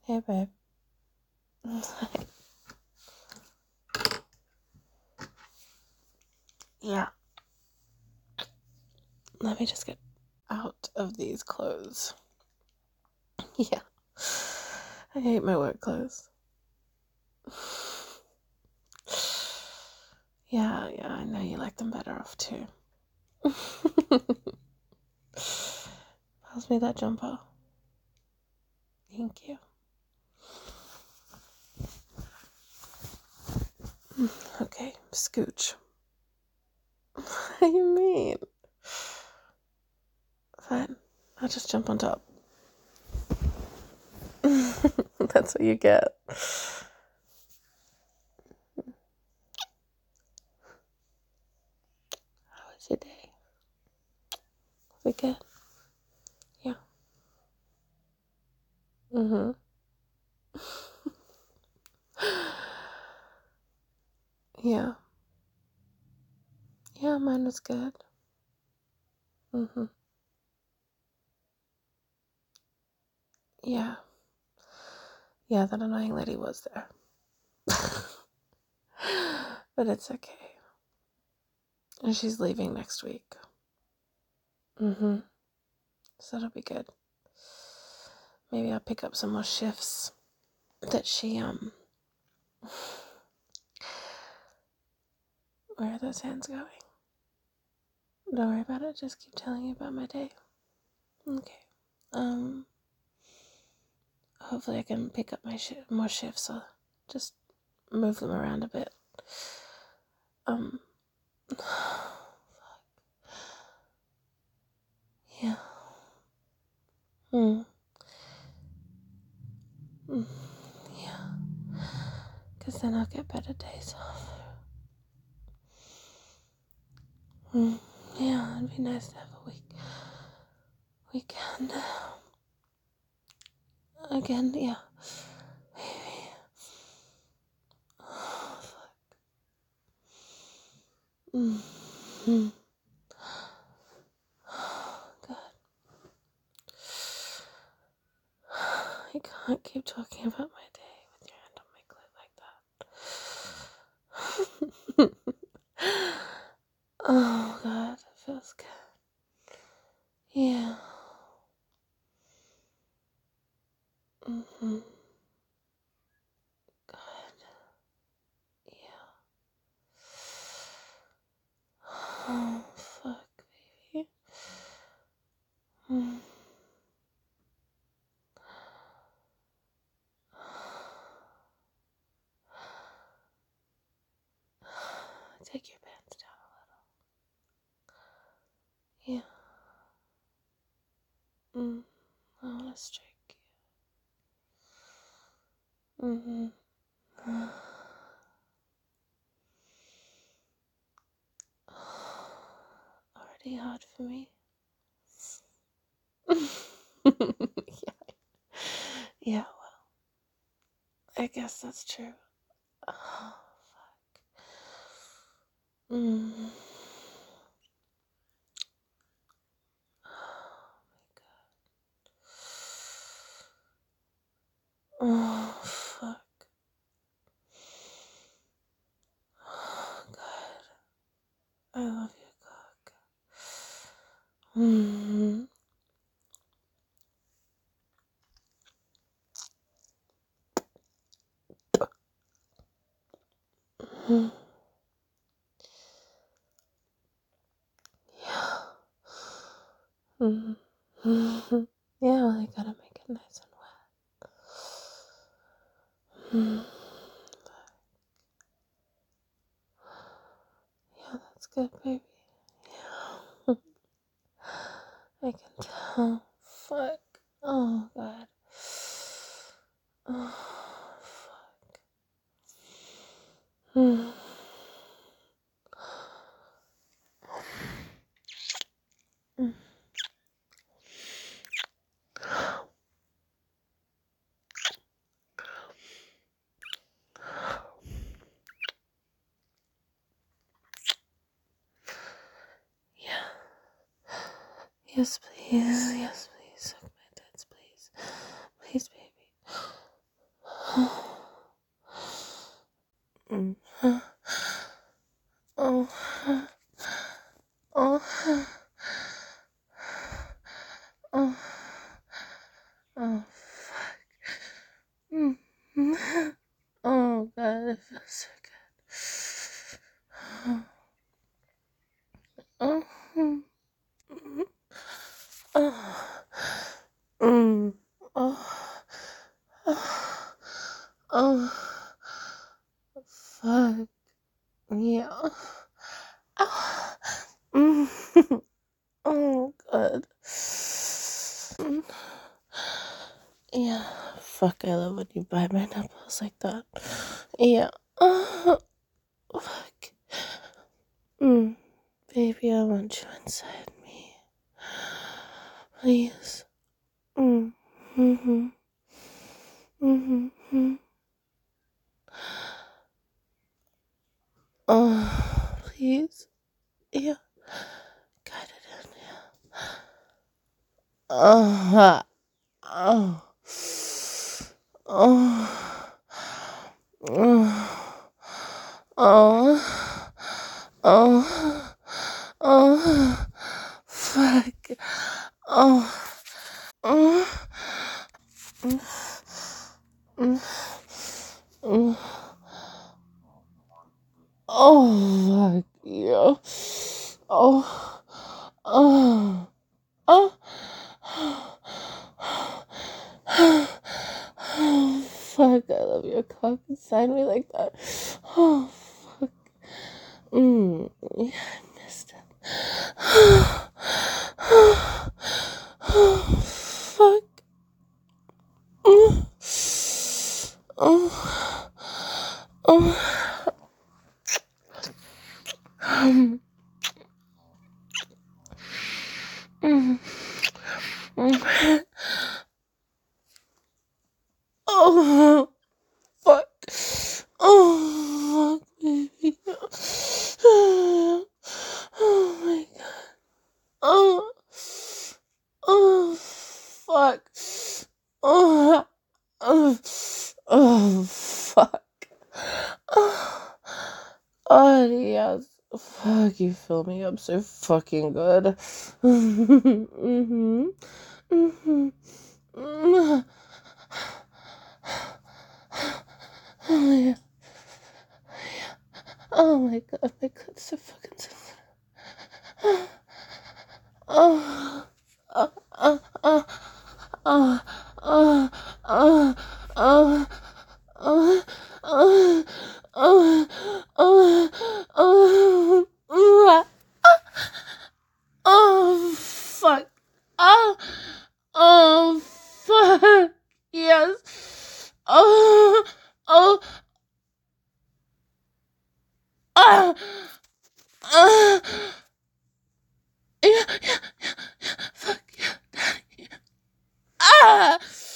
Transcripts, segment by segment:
Hey, babe. Yeah. Let me just get out of these clothes. Yeah. I hate my work clothes. Yeah, I know you like them better off too. Pass me that jumper. Thank you. Okay, scooch. What do you mean? Fine. I'll just jump on top. That's what you get. How was your day? Was it good? Yeah. Mm-hmm. Yeah. Yeah, mine was good. Mm-hmm. Yeah. Yeah, that annoying lady was there. But it's okay. And she's leaving next week. Mm-hmm. So that'll be good. Maybe I'll pick up some more shifts that she, Where are those hands going? Don't worry about it. Just keep telling you about my day. Okay. Hopefully I can pick up my more shifts. I'll just move them around a bit. Yeah. Yeah. Because then I'll get better days off. Yeah, it'd be nice to have a weekend. Again, yeah. Maybe. Oh, fuck. God. I can't keep talking about my day with your hand on my clit like that. Oh, God, it feels good. Yeah. Good. Yeah. Oh, fuck, baby. Take your pants down a little. Yeah. I want to stroke you. Already hard for me. Yeah. Yeah, well, I guess that's true. Oh, fuck. Oh, my God. Oh, fuck. Oh, God. I love you, cock. Yeah. Yeah, well, I gotta make it nice and wet. Yeah, that's good, baby. Yeah. I can tell. Fuck. Oh, God. Oh, fuck. Yeah. Yes, please. Yes, please. Suck my tits, please. Please, baby. Mm. Oh. Oh. Oh. Oh. Mm. Oh God, it feels so good. Oh. Oh. Mm. Oh. Oh. Oh. Fuck. Yeah. Oh. Mm. Oh God. Mm. Yeah. Fuck, I love when you bite my nipples like that. Yeah. Oh. Fuck. Mm. Baby, I want you inside me. Please. Mm. Mm-hmm. Mm-hmm. Oh, please. Yeah. Got it in. Yeah. Oh. Oh. Oh. Oh. Oh. Oh. Oh. Fuck. Oh. Oh. Mm. Mm. Mm. Oh, fuck. Yeah. Oh. Oh. Oh. Oh, fuck, I love your cock inside me like that. Oh, fuck. Yeah, I missed it. Oh, fuck. Oh, oh, oh. Mm, mm. Oh, fuck. Oh, fuck, baby. Oh, my God. Oh, oh, fuck. Oh, oh, oh, fuck. Oh, oh, yes. Fuck, you fill me up so fucking good. Mm-hmm. Mm-hmm. Mm-hmm. Oh, yeah. Oh, my God. My God's so fucking sensitive. Oh. Oh. Oh. Oh. Oh. Oh. Oh. Oh. Oh, oh, oh, oh, oh, oh, fuck. Oh, oh, fuck. Yes. Oh, oh, oh, oh. Yeah, yeah, yeah, yeah. Fuck yeah, daddy. Ah,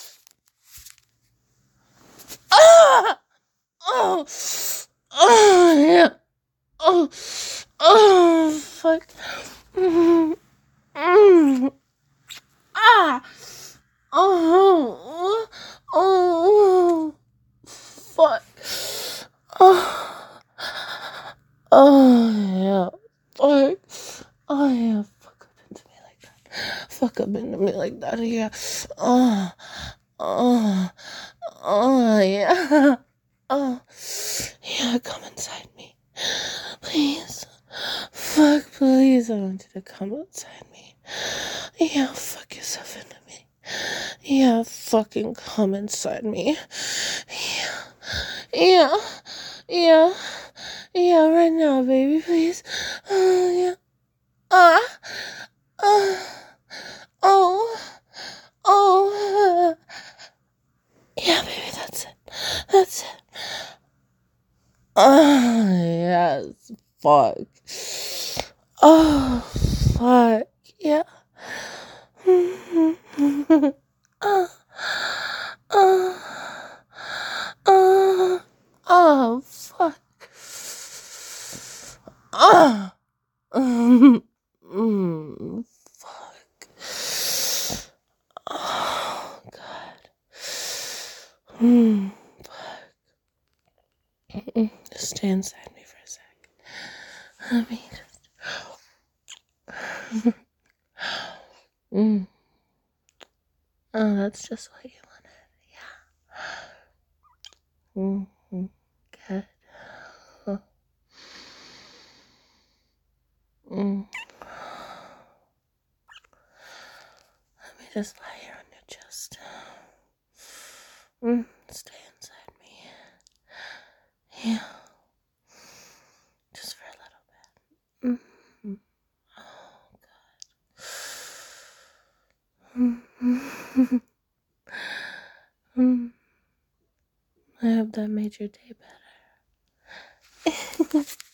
ah, oh, oh, yeah. Oh, oh, fuck. Mm, mm. Ah! Oh! Oh! Fuck! Oh! Oh yeah! Fuck! Oh yeah! Fuck up into me like that! Fuck up into me like that! Yeah! Oh! Oh! Oh yeah! Oh! Yeah! Come inside me, please! Fuck! Please! I want you to come inside me. Yeah! Fuck yourself into me. Yeah, fucking come inside me. Yeah, yeah, yeah, yeah, right now, baby, please. Yeah. Ah, oh, oh. Yeah, baby, that's it. That's it. Yes, fuck. Oh, fuck. Yeah. uh, uh, oh, fuck. Ah. Fuck. Oh, God. stay inside me for a sec. Let me just... Oh, that's just what you wanted. Yeah. Good. Oh. Let me just lie here on your chest. Stay inside me. Yeah. Just for a little bit. Oh, God. I hope that made your day better.